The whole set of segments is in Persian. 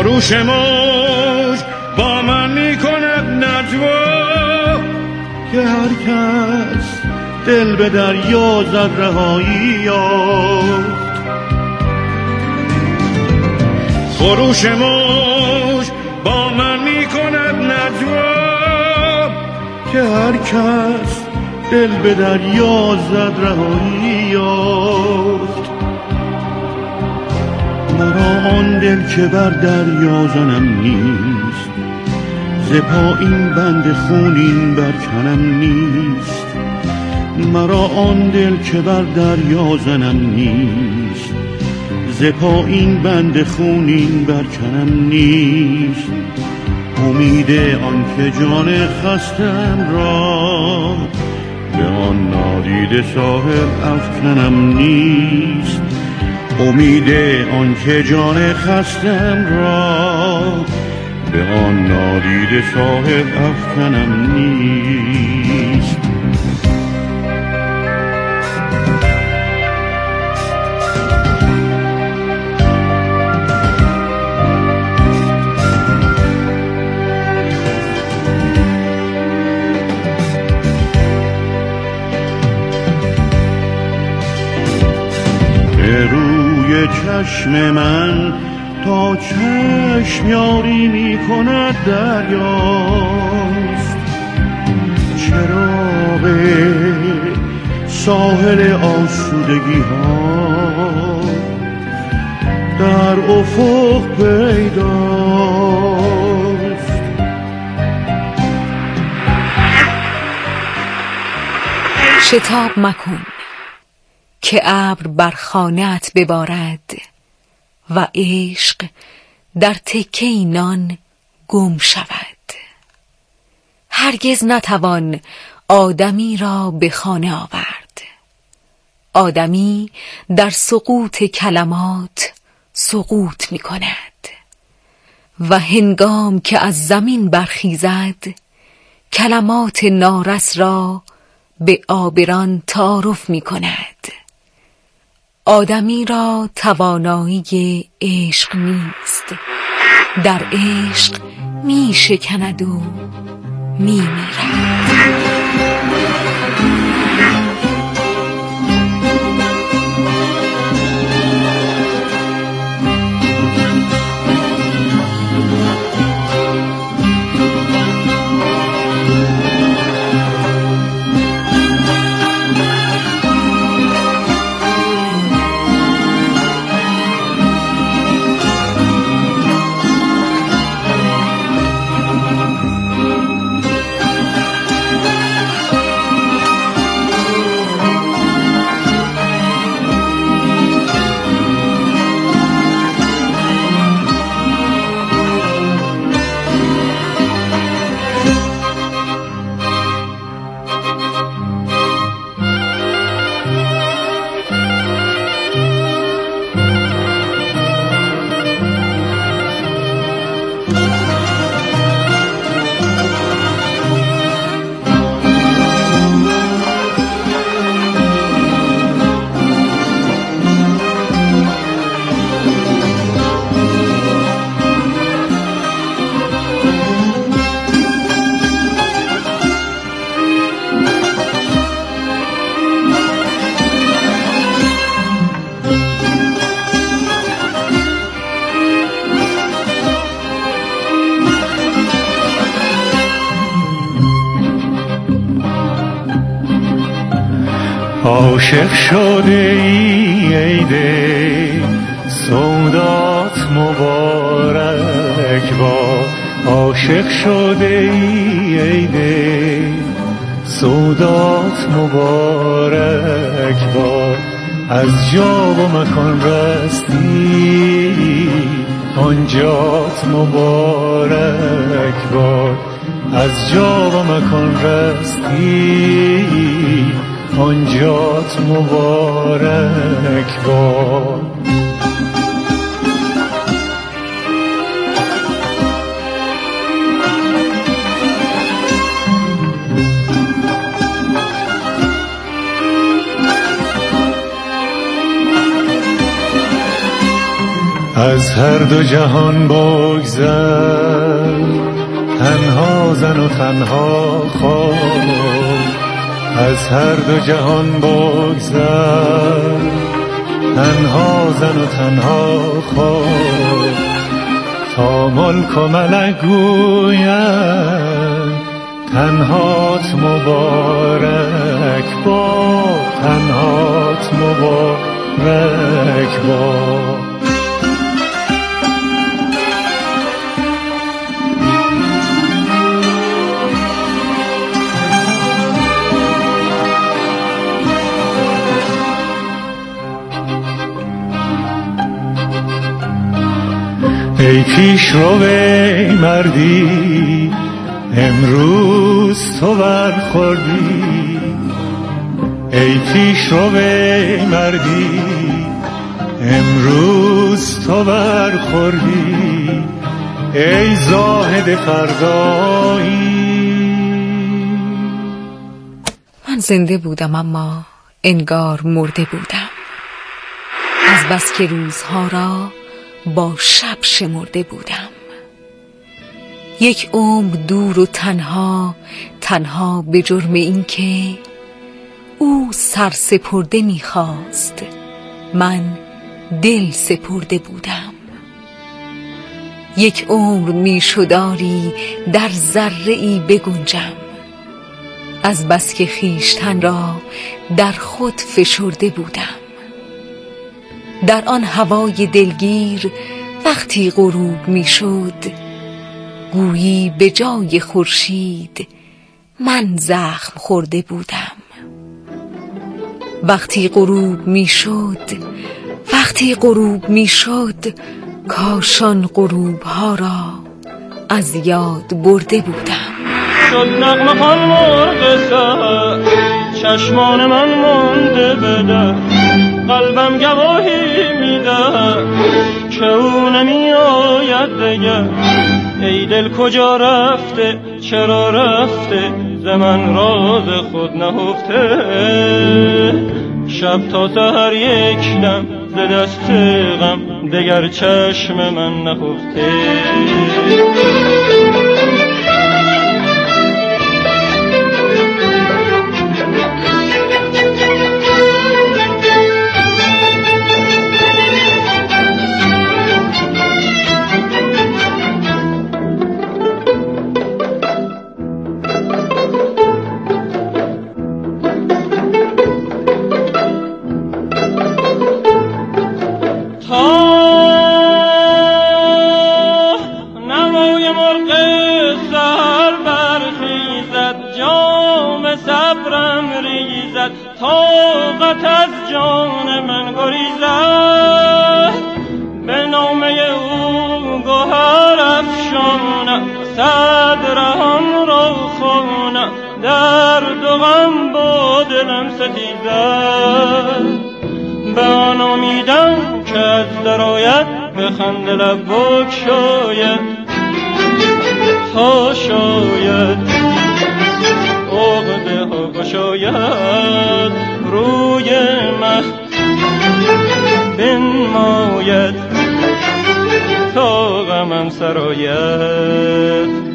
خروش موج با من می کند نجوا که هر کس دل به دریا زد رهایی یافت. خروش موج با من می کند نجوا که هر کس دل به دریا زد رهایی یافت. مرا آن دل که بر دریا زنم نیست، ز پایین بند خونین برکنم نیست. مرا آن دل که بر دریا زنم نیست، ز پایین بند خونین برکنم نیست. امید آن که جان خستم را به آن نادیده ساحل افکنم نیست. امید آن که جان خستم را به آن نادیده ساحل افکنم نیست. روی چشم من تا چشم یاری می کند دریاست. چراغ ساحل آسودگی ها در افق پیداست. شتاب مکن که ابر بر خانه‌ات ببارد و عشق در تکه نان گم شود. هرگز نتوان آدمی را به خانه آورد. آدمی در سقوط کلمات سقوط می کند و هنگام که از زمین برخیزد کلمات نارس را به آبران تعارف می کند. آدمی را توانایی عشق نیست، در عشق می شکند و می میرد. عاشق شده ای دل سودات مبارک باد. عاشق شده ای دل سودات مبارک باد. از جا و مکان رستی آنجات مبارک باد. از جا و مکان رستی آنجات مبارک باد. از هر دو جهان بگذر، تنها زن و تنها خواب. از هر دو جهان بگذر، تنها زن و تنها خواب. تا ملک و ملک گوید تنهات مبارک باد، تنهات مبارک باد. ای پیشرو مردی امروز تو برخوردی، ای پیشرو مردی امروز تو برخوردی، ای زاهد فردایی. من زنده بودم اما انگار مرده بودم، از بس که روزها را با شب شمرده بودم. یک عمر دور و تنها، تنها به جرم این که او سر سپرده می‌خواست، من دل سپرده بودم. یک عمر میشداری در ذره‌ای بگنجم، از بس که خویشتن را در خود فشرده بودم. در آن هوای دلگیر وقتی غروب میشد، گویی به جای خورشید من زخم خورده بودم. وقتی غروب میشد، کاشان غروب ها را از یاد برده بودم. شد نغمه خوان مرغ سحر، چشمان من مانده به در، قلبم گواهی میده که او نمی آید دگر. ای دل کجا رفته، چرا رفته، ز من راز خود نهفته. شب تا سحر یک دم ز دست غم، دگر چشم من نخفته. طاقت از جان من گریزد، به نامه او گوهر افشانم، صدرم را خوانم، درد و غم با دلم ستیزد. به آن امیدم که از درآید، به خنده لب بگشاید، تا شاید عقده ها گشاید، روی مه بنماید، تا غمم سرآید.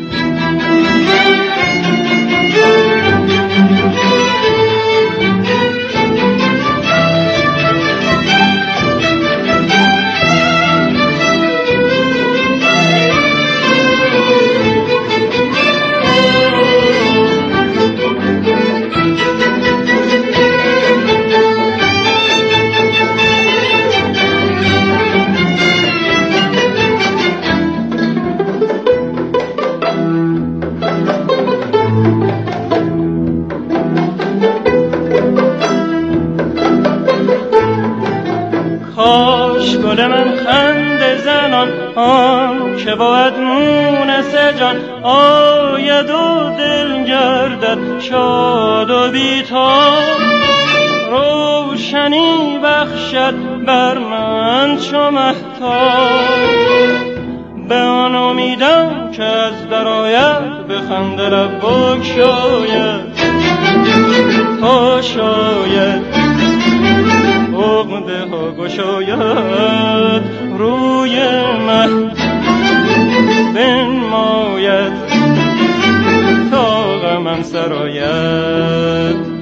کاش گل من خنده زنان، آن که باید مونس جان، آید و دل گردد شاد و بیتاب، روشنی بخشد بر من چو مهتاب. به آن امیدم که از درآید، به خنده لب بگشاید، تا شاید عقده ها گشاید، روی همه بنماید تا غمم سرآید.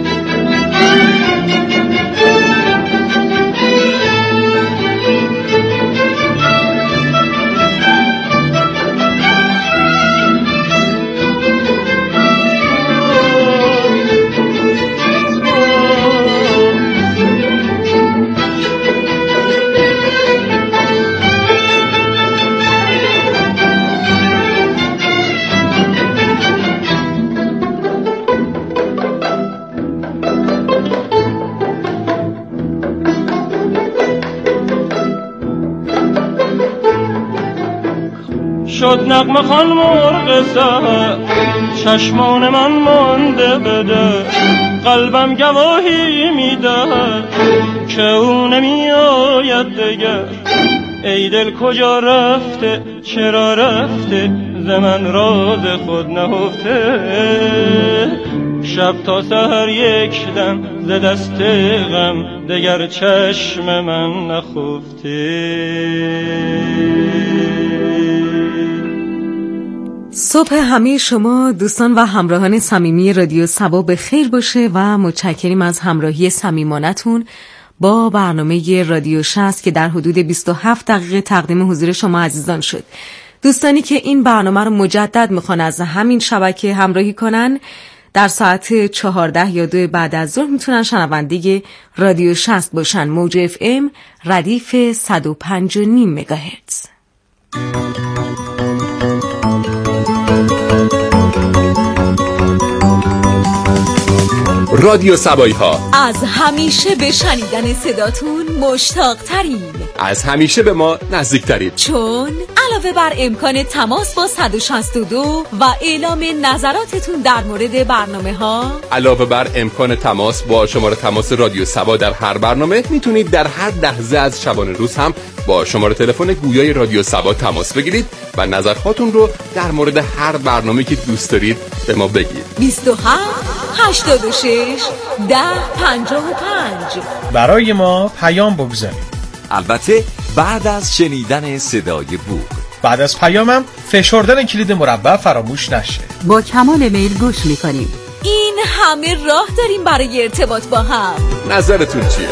شد نغمه خوان مرغ سحر چشمان من مانده بده، قلبم گواهی میده که او نمیآید دگر. ای دل کجا رفته چرا رفته ز من راز خود نهفته، شب تا سحر یک دم ز دست غم دگر چشم من نخفته. صبح همه شما دوستان و همراهان صمیمی رادیو صبا به خیر باشه و متشکریم از همراهی صمیمانتون با برنامه رادیو 60 که در حدود 27 دقیقه تقدیم حضور شما عزیزان شد. دوستانی که این برنامه رو مجدد میخوان از همین شبکه همراهی کنن، در ساعت 14 یا 2 بعد از ظهر میتونن شنونده رادیو 60 باشن. موج FM ردیف 105.5 مگاهرتز. رادیو صبایی ها از همیشه به شنیدن صداتون مشتاق ترین، از همیشه به ما نزدیک ترین، چون علاوه بر امکان تماس با 162 و اعلام نظراتتون در مورد برنامه ها، علاوه بر امکان تماس با شماره تماس رادیو صبا در هر برنامه، میتونید در هر لحظه از شبانه روز هم با شماره تلفن گویای رادیو صبا تماس بگیرید و نظراتتون رو در مورد هر برنامه‌ای که دوست دارید به ما بگید. 27 86 10 55 برای ما پیام بگذارید. البته بعد از شنیدن صدای بوق. بعد از پیامم فشردن کلید مربع فراموش نشه. با کمال میل گوش میکنیم. این همه راه داریم برای ارتباط با هم. نظرتون چیه؟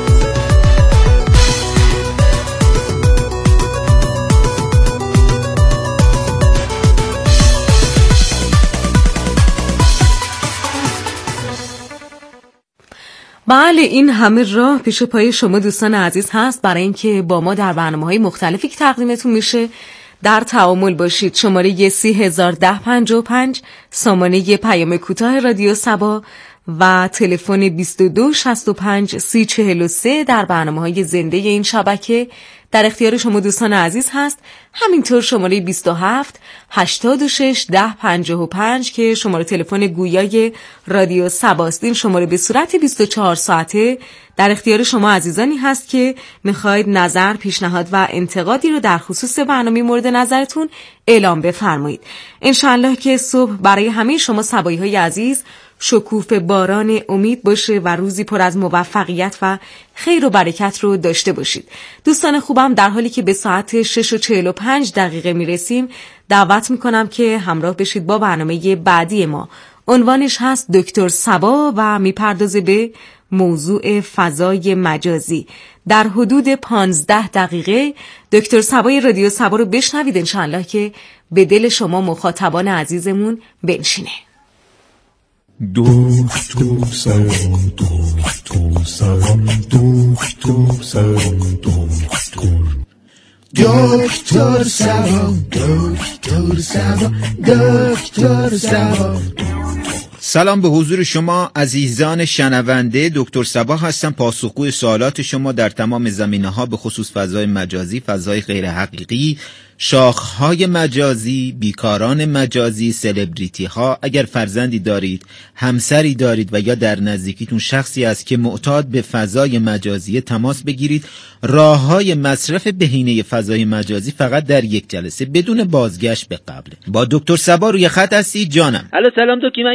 بله، این همه راه پیش پای شما دوستان عزیز هست برای اینکه با ما در برنامه‌های مختلفی که تقدیمتون میشه در تعامل باشید. شماره 301055 سامانه پیام کوتاه رادیو صبا و تلفن 2265 3043 در برنامه‌های زنده این شبکه در اختیار شما دوستان عزیز هست. همینطور شماره 27 86 10 55 که شماره تلفن گویای رادیو صباست. این شماره به صورت 24 ساعته در اختیار شما عزیزانی هست که میخواید نظر، پیشنهاد و انتقادی رو در خصوص برنامه مورد نظرتون اعلام بفرمایید. انشالله که صبح برای همه شما صبایی های عزیز شکوف باران امید باشه و روزی پر از موفقیت و خیر و برکت رو داشته باشید. دوستان خوبم، در حالی که به ساعت 6:45 میرسیم دعوت میکنم که همراه بشید با برنامه بعدی ما. عنوانش هست دکتر صبا و میپردازه به موضوع فضای مجازی. در حدود 15 دقیقه دکتر صبای رادیو صبا رو بشنوید، انشالله که به دل شما مخاطبان عزیزمون بنشینه. دکتر صبا، دکتر صبا، دکتر صبا، دکتر صبا، دکتر صبا، دکتر صبا. سلام به حضور شما عزیزان شنونده. دکتر صبا هستم، پاسخگوی سوالات شما در تمام زمینه‌ها به خصوص فضای مجازی، فضای غیر حقیقی، شاخهای مجازی، بیکاران مجازی، سلبریتی ها. اگر فرزندی دارید، همسری دارید و یا در نزدیکیتون شخصی است که معتاد به فضای مجازی، تماس بگیرید. راههای مصرف بهینه فضای مجازی فقط در یک جلسه بدون بازگشت به قبل. با دکتر صبا روی خط هستی جانم. الو سلام دکتر، من یه مشکل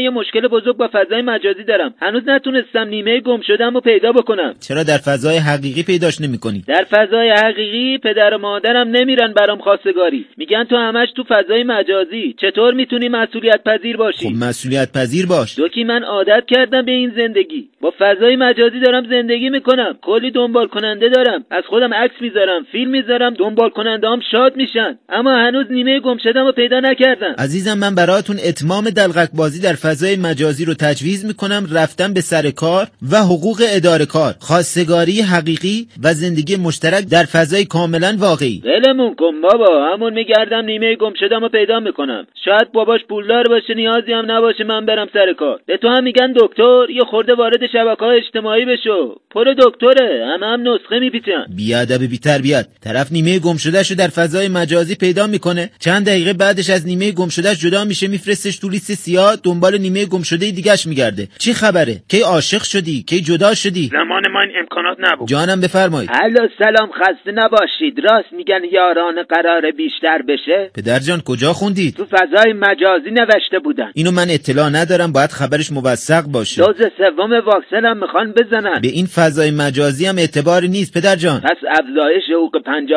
مشکل بزرگ با فضای مجازی دارم. هنوز نتونستم نیمه گم شده‌مو پیدا بکنم. چرا در فضای حقیقی پیداش نمی‌کنی؟ در فضای حقیقی پدر و مادرم نمیرن برام خواستگاری. میگن تو همش تو فضای مجازی. چطور میتونی مسئولیت پذیر باشی؟ خب مسئولیت پذیر باش. دوکی من عادت کردم به این زندگی. با فضای مجازی دارم زندگی میکنم. کلی دنبال کننده دارم. از خودم عکس میذارم، فیلم میذارم، دنبال کننده‌ام شاد میشن. اما هنوز نیمه گم شده‌مو پیدا نکردم. عزیزم من براتون اتمام دلقک بازی در فضای مجازی رو تجویز میکنم. رفتن به سر کار و حقوق اداره کار، خواستگاری حقیقی و زندگی مشترک در فضای کاملا واقعی. ولمون کن بابا، همون میگردم نیمه گم شده‌مو پیدا میکنم. شاید باباش پولدار باشه، نیازی هم نباشه من برم سر کار. به تو هم میگن دکتر، یه خورده وارد شبکه‌های اجتماعی بشو. پر دکتره، هم نسخه میپیچن. بیادب بی تربیت. طرف نیمه گم شدهشو در فضای مجازی پیدا میکنه، چند دقیقه بعدش از نیمه گم شدهش جدا میشه، میفرستش تو لیست سیاه، دنبال نیمه گم شده دیگه‌اش میگرده. چی خبره؟ کی عاشق شدی؟ کی جدا شدی؟ زمان ما این امکانات نبود. جانم بفرمایید. الو سلام، خسته نباشید. راست میگن یاران قراره بیشتر بشه؟ پدر جان کجا خوندید؟ تو فضای مجازی نوشته بودن. اینو من اطلاع ندارم، باید خبرش موثق باشه. دوز سوم واکسن هم میخوان بزنن. به این فضای مجازی هم اعتباری نیست پدر جان. پس افزایش حقوق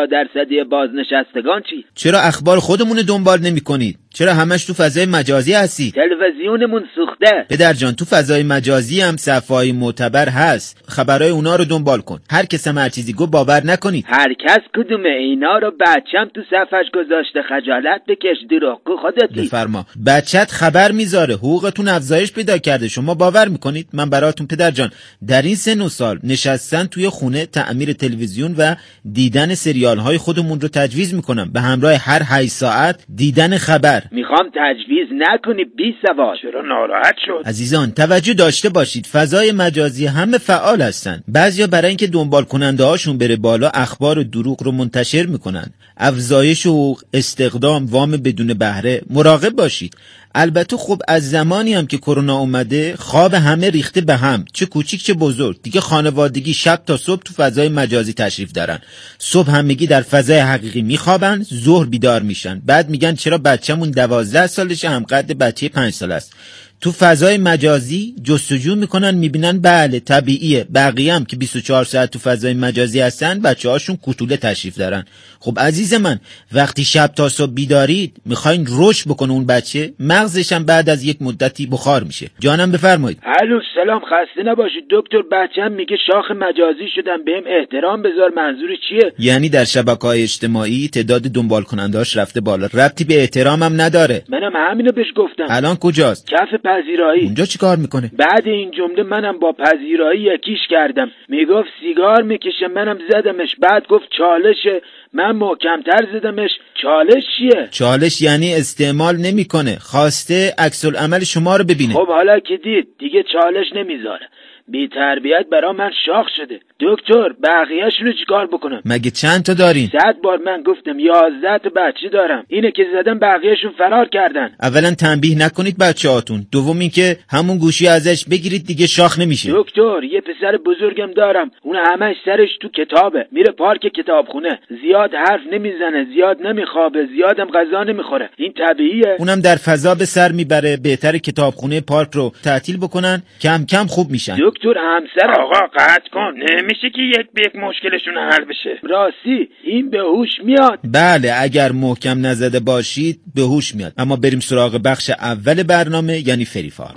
50% بازنشستگان چی؟ چرا اخبار خودمون دنبال نمی‌کنید؟ چرا همش تو فضای مجازی هستی؟ تلویزیونمون سوخته. پدر جان تو فضای مجازی هم صفحه‌های معتبر هست، خبرای اونا رو دنبال کن. هر کس هم هر چیزی گفت باور نکنید. هر کس کدومه اینا رو بچم تو صفحش گذاشته، خجالت بکش، دروغگو خودتی. بفرما. بچت خبر میذاره، حقوقتون افزایش پیدا کرده، شما باور میکنید؟ من براتون پدر جان در این سن و سال نشستن توی خونه تعمیر تلویزیون و دیدن سریال های خودمون رو تجویز میکنم، به همراه هر 8 ساعت دیدن خبر. میخوام تجویز نکنی بی سواد. چرا ناراحت شد؟ عزیزان توجه داشته باشید، فضای مجازی همه فعال هستن. بعضیا برای اینکه دنبال کننده هاشون بره بالا اخبار و دروغ رو منتشر میکنن. افزایش حقوق، استخدام، وام بدون بهره، مراقب باشید. البته خب از زمانی هم که کرونا اومده خواب همه ریخته به هم، چه کوچیک چه بزرگ. دیگه خانوادگی شب تا صبح تو فضای مجازی تشریف دارن. صبح همگی در فضای حقیقی میخوابن، ظهر بیدار میشن. بعد میگن چرا بچه‌مون 12 سالشه هم قد بچه 5 سال است. تو فضای مجازی جستجو میکنن، میبینن بله طبیعیه. بقیه هم که 24 ساعت تو فضای مجازی هستن بچه‌هاشون کوتوله تشریف دارن. خب عزیز من وقتی شب تا صبح بیدارید میخواین رشد بکنه اون بچه، مغزش هم بعد از یک مدتی بخار میشه. جانم بفرمایید. الو سلام، خسته نباشید دکتر. بچه‌م میگه شاخ مجازی شدم، بهم احترام بذار. منظور چیه؟ یعنی در شبکه‌های اجتماعی تعداد دنبال کننده‌اش رفته بالا، ربطی به احترامم نداره. منم همینو بهش گفتم. الان کجاست؟ کف پذیرایی. اونجا چیکار میکنه؟ بعد این جمله منم با پذیرایی یکیش کردم. میگفت سیگار میکشه، منم زدمش. بعد گفت چالشه، من محکمتر زدمش. چالش چیه؟ چالش یعنی استعمال نمیکنه، خواسته عکس العمل شما رو ببینه. خب حالا که دید دیگه چالش نمیذاره. بی تربیت برا من شاخ شده. دکتر بقیه‌شونو چیکار بکنم؟ مگه چند تا دارین؟ 100 بار من گفتم 11 تا بچه دارم. اینه که زدم بقیه‌شون فرار کردن. اولا تنبیه نکنید بچه‌هاتون، دوم این که همون گوشی ازش بگیرید دیگه شاخ نمیشه. دکتر یه پسر بزرگم دارم، اون همش سرش تو کتابه، میره پارک کتابخونه، زیاد حرف نمیزنه، زیاد نمیخوابه، زیادم غذا نمیخوره. این طبیعیه؟ اونم در فضا به سر میبره. بهتره کتابخونه پارک رو تعطیل بکنن، کم کم خوب میشن. دکتر همسر آقا قطع کن، نمیشه که یک به یک مشکلشون حل بشه. راستی این به هوش میاد؟ بله اگر محکم نزده باشید به هوش میاد. اما بریم سراغ بخش اول برنامه، یعنی فریفال.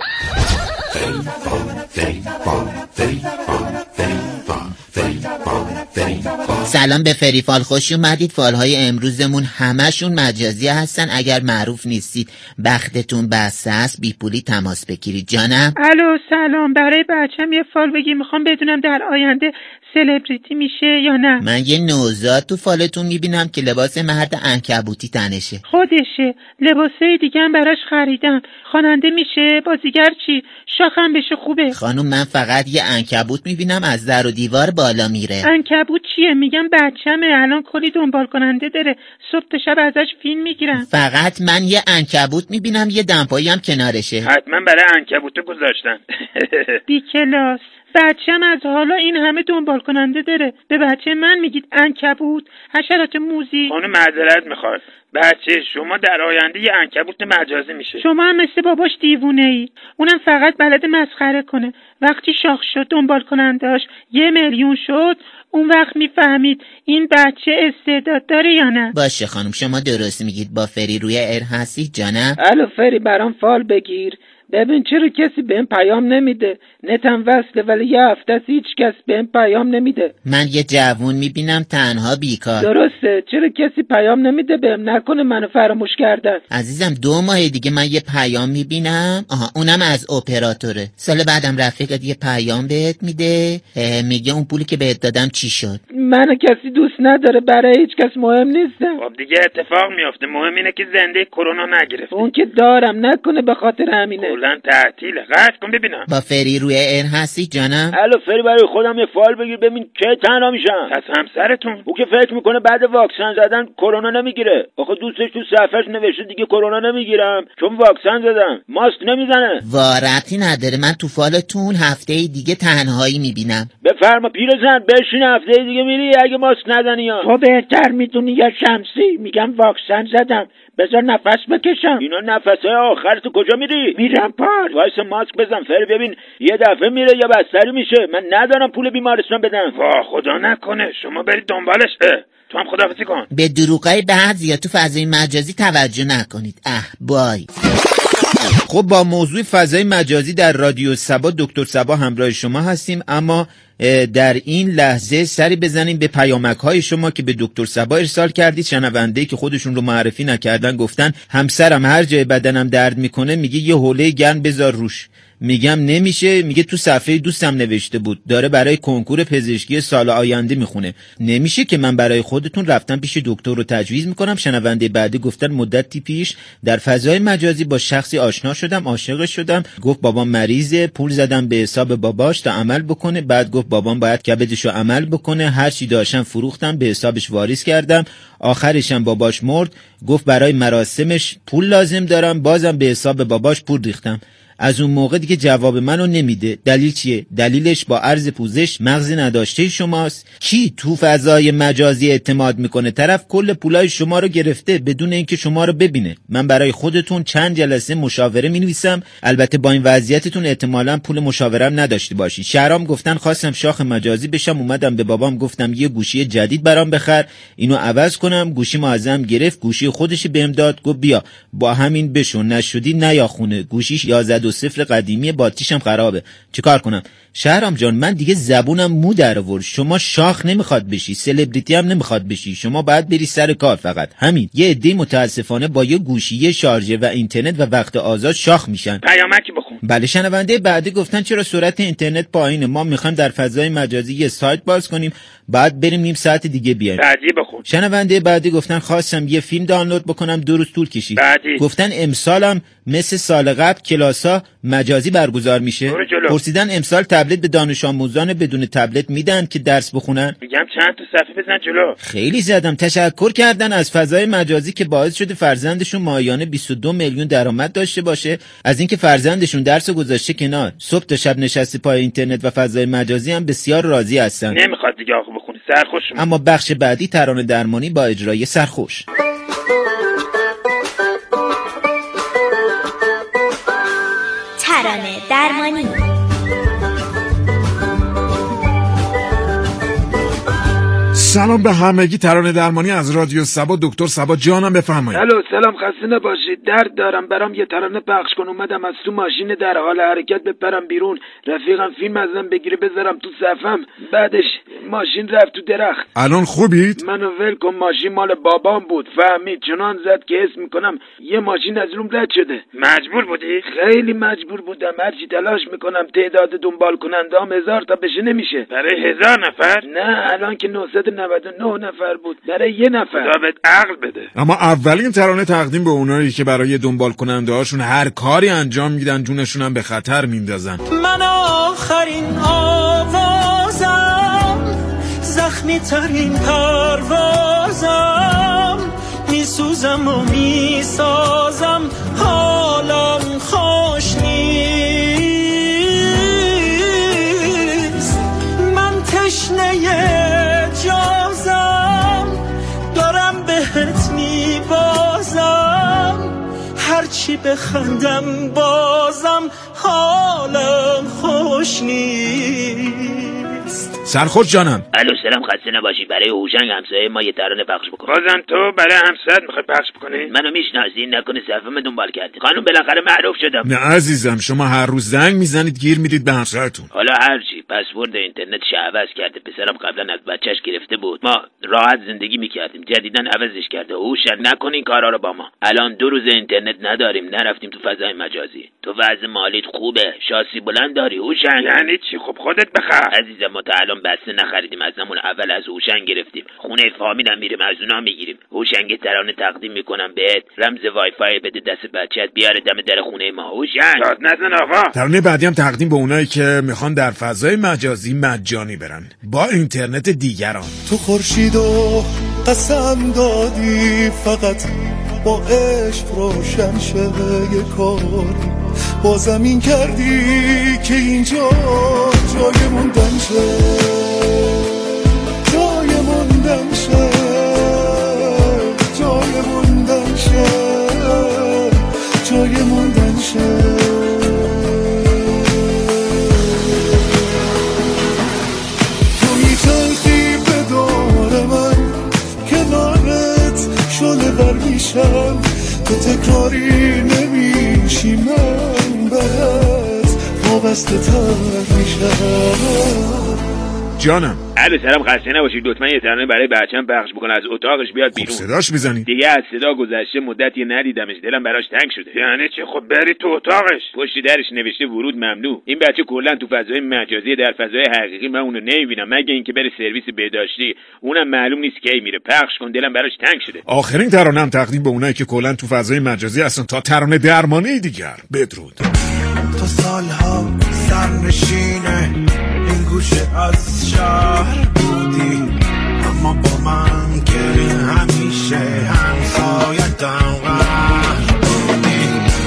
سلام به فریفال، خوش اومدید. فالهای امروزمون همشون مجازی هستن. اگر معروف نیستید بختتون بسته است، بی پولی تماس بگیرید. جانم. الو سلام، برای بچم یه فال بگی، میخوام بدونم در آینده سلبریتی میشه یا نه. من یه نوزاد تو فالتون میبینم که لباس مرد عنکبوتی تنشه. خودشه، لباسای دیگه هم براش خریدم. خواننده میشه؟ بازیگر چی؟ شاخم بشه خوبه. خانوم من فقط یه عنکبوت میبینم از در و دیوار بالا میره. عنکبوت چیه؟ میگم بچمه، الان کلی دنبال کننده داره، صبح تا شب ازش فیلم میگیرم. فقط من یه عنکبوت میبینم، یه دمپایی هم کنارشه. حتما برای عنکبوت گذاشتن. بی کلاس. بچه‌م از حالا این همه دنبال کننده داره. به بچه من میگید عنکبوت، حشرات موذی. خانم معذرت میخواد، بچه شما در آینده یه عنکبوت مجازی میشه. شما هم مثل باباش دیوونه ای. اونم فقط بلد مسخره کنه. وقتی شاخ شد دنبال کننده‌اش 1,000,000 شد، اون وقت میفهمید این بچه استعداد داره یا نه. باشه خانم، شما درست میگید. با فری روی ایر هستی جانم؟ الو فری، برام فال بگیر. ببین چرا کسی بهم پیام نمیده؟ نتم وصله ولی یه هفته است هیچ کس بهم پیام نمیده. من یه جوون میبینم تنها بیکار. درسته، چرا کسی پیام نمیده بهم؟ نکنه منو فراموش کردن. عزیزم 2 ماه دیگه من یه پیام میبینم، اونم از اپراتوره. سال بعدم رفیقت یه پیام بهت میده، میگه اون پولی که بهت دادم چی شد. منو کسی دوست نداره، برای هیچ کس مهم نیستم. خب دیگه اتفاق میافته، مهم اینه که زنده کرونا نگرفت. اون که دارم، نکنه به خاطر همینه. کلا تعطیله. قطع کن ببینم. با فری روی ایر هستی جانم؟ الو فری، برای خودم یه فال بگیر ببین که تنها میشم. پس همسرتون؟ او که فکر میکنه بعد واکسن زدن کرونا نمیگیره. آخه دوستش تو صفحش نوشته دیگه کرونا نمیگیرم چون واکسن زدم. ماسک نمیزنه. وارتی نداره، من تو فالتون هفته دیگه تنهایی میبینم. بفرما پیرزن، بشین هفته دیگه میری اگه ماسک نزنی یا. تو بهتر میدونی یا شمسی؟ میگم واکسن زدم، بذار نفس بکشم. اینا نفسای آخر، تو کجا میری؟ میرم پارک. وایس ماسک بزن فری، ببین یه دفعه میره یا بستری میشه. من ندارم پول بیمارستان بدم. واه خدا نکنه شما برید دنبالش. تو هم خداحافظی کن. به دروغای بعضیا تو فضای مجازی توجه نکنید. بای. خب با موضوع فضای مجازی در رادیو صبا دکتر صبا همراه شما هستیم، اما در این لحظه سری بزنیم به پیامک‌های شما که به دکتر صبا ارسال کردید. شنونده‌ای که خودشون رو معرفی نکردن گفتن همسرم هر جای بدنم درد میکنه میگه یه حوله گرم بذار روش. میگم نمیشه. میگه تو صفحه دوستم نوشته بود داره برای کنکور پزشکی سال آینده میخونه. نمیشه که من برای خودتون رفتم پیش دکتر رو تجویز میکنم. شنونده بعدی گفتن مدتی پیش در فضای مجازی با شخصی آشنا شدم، عاشقش شدم. گفت بابام مریضه، پول زدم به حساب باباش تا عمل بکنه. بعد گفت بابام باید کبدشو عمل بکنه. هر چی داشتم فروختم به حسابش واریز کردم. آخرشم باباش مرد. گفت برای مراسمش پول لازم دارم، بازم به حساب باباش پول ریختم. از اون موقع دیگه جواب منو نمیده. دلیل چیه؟ دلیلش با عرض پوزش مغزی نداشته شماست. کی تو فضای مجازی اعتماد میکنه؟ طرف کل پولای شما رو گرفته بدون اینکه شما رو ببینه. من برای خودتون چند جلسه مشاوره مینویسم. البته با این وضعیتتون احتمالاً پول مشاورم نداشته باشی. شهرام گفتن خواستم شاخ مجازی بشم، اومدم به بابام گفتم یه گوشی جدید برام بخر، اینو عوض کنم. گوشیمو ازم گرفت، گوشی خودش بهم داد، گفت بیا با همین بشو، نشدی نیا خونه. گوشیش 11.0 قدیمی، باتریشم خرابه. چیکار کنم؟ شهرام جان من دیگه زبونم مو در آورد. شما شاخ نمیخواد بشی، سلبریتی هم نمیخواد بشی، شما باید بری سر کار. فقط همین. یه عده متاسفانه با یه گوشی شارژر و اینترنت و وقت آزاد شاخ میشن. پیامکی بخون. بله شنونده بعدی گفتن چرا سرعت اینترنت پایینه؟ ما میخوایم در فضای مجازی یه سایت باز کنیم، بعد بریم نیم ساعت دیگه بیایم. بعدی بخون. شنونده بعدی گفتن خواستم یه فیلم دانلود بکنم 2 روز طول کشید. بعدی گفتن امسالم مثل سال قبل کلاسا مجازی برگزار میشه. پرسیدن امسال تبلت به دانش آموزان بدون تبلت میدن که درس بخونن؟ میگم چند تا صفحه بزن جلو. خیلی زدم. تشکر کردن از فضای مجازی که باعث شده فرزندشون ماهیانه 22 میلیون درآمد داشته باشه از اینکه فرزندشون درس گذاشته کنار. صبح تا شب نشسته پای اینترنت و فضای مجازی هم بسیار راضی هستن. نمیخواد دیگه آخه بخونی، سرخوش. اما بخش بعدی ترانه درمانی با اجرای سرخوش. ترانه درمانی. سلام به همگی. ترانه درمانی از رادیو صبا. دکتر صبا جانم بفرمایید. الو سلام، خسته نباشید. درد دارم، برام یه ترانه پخش کن. اومدم از تو ماشین در حال حرکت بپرم بیرون، رفیقم فیلم ازم بگیره بذارم تو صفم، بعدش ماشین رفت تو درخت. الان خوبید؟ منو ول کن، ماشین مال بابام بود، فهمید چنان زد که حس میکنم یه ماشین از روم رد شده. مجبور بودی؟ خیلی مجبور بودم. هرچی تلاش میکنم تعداد دنبال کننده‌ام 1000 تا بشه نمیشه. برای 1000 نفر؟ نه الان که 999 نفر بود برای یه نفر. خدا بهت عقل بده. اما اولین ترانه تقدیم به اونایی که برای دنبال کننده هاشون هر کاری انجام میدن جونشون هم به خطر میندازن. من آخرین آوازم، زخمی ترین پروازم، میسوزم و میسازم، حالم خوش نیست. بهت میبازم، هرچی بخندم بازم حالم خوش نیست. سرخوش جانم. الو سلام، خسته نباشی. برای هوشنگ همسایه ما یه ترانه پخش بکن. بازم تو برای همسایت میخوای پخش بکنی؟ منو میشناسی؟ نکنه صفحه دنبال کردی؟ خانم بالاخره معروف شدم. نه عزیزم، شما هر روز زنگ میزنید گیر میدید به همسایتون. حالا هرچی، پسورد اینترنتش عوض کرده. پسرم قبلا از بچهش گرفته بود، ما راحت زندگی میکردیم، جدیدن عوضش کرده. هوشنگ نکن این کارا رو با ما. الان 2 روز اینترنت نداریم، نرفتیم تو فضای مجازی. تو وضع مالیت خوبه؟ شاسی بلند داری هوشنگ؟ یعنی چی؟ خب خودت بخر. عزیزم ما تا الان بسته نخریدیم، از همون اول از هوشنگ گرفتیم. خونه فامیلم میریم از اونا میگیریم. هوشنگ ترانه تقدیم میکنم بهت، رمز وای فای بده دست بچت بیاره دم در خونه ما. هوشنگ داد نزن آقا. ترانه بعدی هم تقدیم به اونایی که میخوان در فضای مجازی مجانی برن با اینترنت دیگران. تو خورشیدو قسم دادی فقط با عشق روشن شه یه کاری، با زمین کردی که اینجا جای موندن شه، جای موندن شه، جای موندن شه، جای موندن شه. تو میچرخی به دور من، کنارت شله بر میشم، تو تکراری نمیشی، من بهت وابسته تر میشم. جانم. الو سلام، خسته نباشید. لطفا یه ترانه برای بچه‌م پخش بکن، از اتاقش بیاد بیرون. صداش میزنی؟ دیگه از صدا گذشته، مدتی ندیدمش، دلم براش تنگ شده. یعنی چی؟ خب بری تو اتاقش. پشت درش نوشته ورود ممنوع. این بچه کلا تو فضای مجازی، در فضای حقیقی من اونو نمیبینم مگه اینکه بره سرویس بهداشتی، اونم معلوم نیست کی میره. پخش کن، دلم براش تنگ شده. آخرین ترانه هم تقدیم به اونایی که کلا تو فضای مجازی هستن تا ترانه درمانی دیگر. بدرود. تا سالها سرنشینه این گوشه از شهر بودی، اما با من که همیشه همسایتم قهر بودی.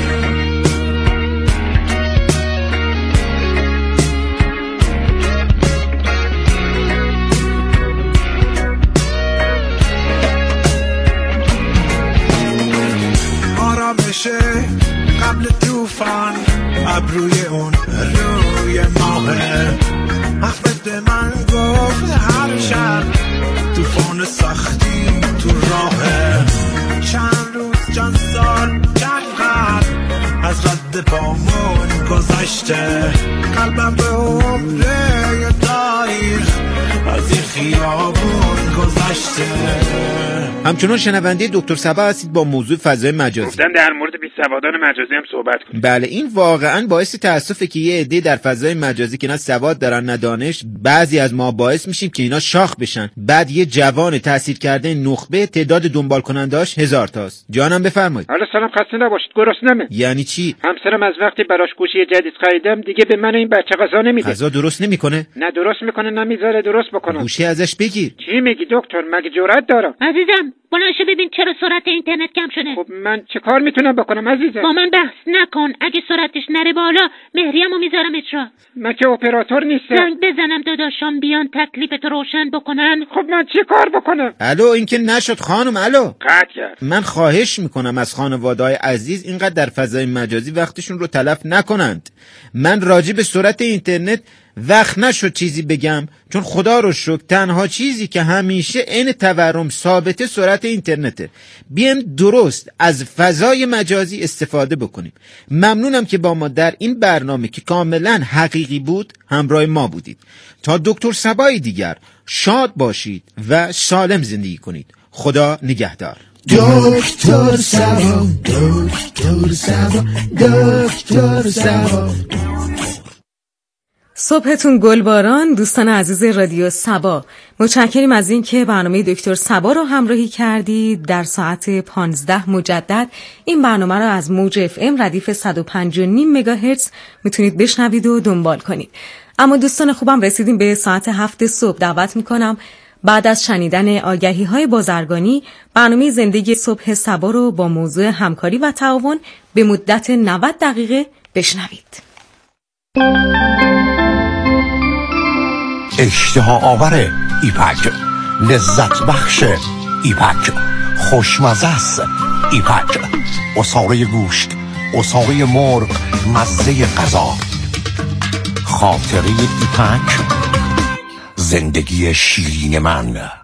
آرامشه قبل طوفان، ابروی اون روی ماهه، احمد من گفت هر شب طوفان سختی تو راهه، چند روز چند سال چند قد از رد پامون گذشته، قلبم به عمره یه تاریخ از این خیابون گذشته. همچنان شنونده دکتر صبا هستید با موضوع فضای مجازی. گفتن در مورد بیسوادان مجازی هم صحبت کنیم. بله، این واقعا باعث تأسفه که یه عده در فضای مجازی که نه سواد دارن نه دانش، بعضی از ما باعث میشیم که اینا شاخ بشن. بعد یه جوان تحصیل کرده نخبه تعداد دنبال کنندهاش 1000 تاست. جانم بفرمایید. حالا سلام، خسته نباشید. گرسنمه. یعنی چی؟ همسرم از وقتی براش گوشی جدید خریدم دیگه به من این بچه غذا نمیده. غذا درست نمیکنه؟ نه درست میکنه نه میذاره درست بکنه. گوشی ازش بگیر. چی میگی دکتر؟ مگه جرأت دارم؟ عزیزم بلند شو ببین چرا سرعت اینترنت کم شده. خب من چه کار میتونم بکنم عزیزم؟ با من بحث نکن. اگه سرعتش نره بالا مهریه‌مو میذارم اجرا. من که اپراتور نیستم. زنگ بزنم داداشام بیان تکلیفتو روشن بکنن. خب من چه کار بکنم؟ الو، این که نشد خانم. الو، قطع کرد. من خواهش میکنم از خانواده‌های عزیز اینقدر در فضای مجازی وقتشون رو تلف نکنند. من راجع به سرعت اینترنت وقت نشد چیزی بگم، چون خدا رو شکر تنها چیزی که همیشه عین تورم ثابته سرعت اینترنته. بیایم درست از فضای مجازی استفاده بکنیم. ممنونم که با ما در این برنامه که کاملا حقیقی بود همراه ما بودید. تا دکتر صبای دیگر شاد باشید و سالم زندگی کنید. خدا نگهدار. دکتر صبا، دکتر صبا، دکتر صبا. صبحتون گلباران دوستان عزیز رادیو صبا. متشکریم از این که برنامه دکتر صبا رو همراهی کردید. در ساعت 15 مجدد این برنامه رو از موج FM ردیف 105.5 مگاهرتز میتونید بشنوید و دنبال کنید. اما دوستان خوبم رسیدیم به ساعت 7 صبح. دعوت میکنم بعد از شنیدن آگهی‌های بازرگانی برنامه زندگی صبح صبا رو با موضوع همکاری و تعاون به مدت 90 دقیقه بشنوید. اشتها آور ایپک، لذت بخش ایپک، خوشمزه است. ایپک، عصاره گوشت، عصاره مرغ، مزه غذا. خاطره ایپک، زندگی شیرین من.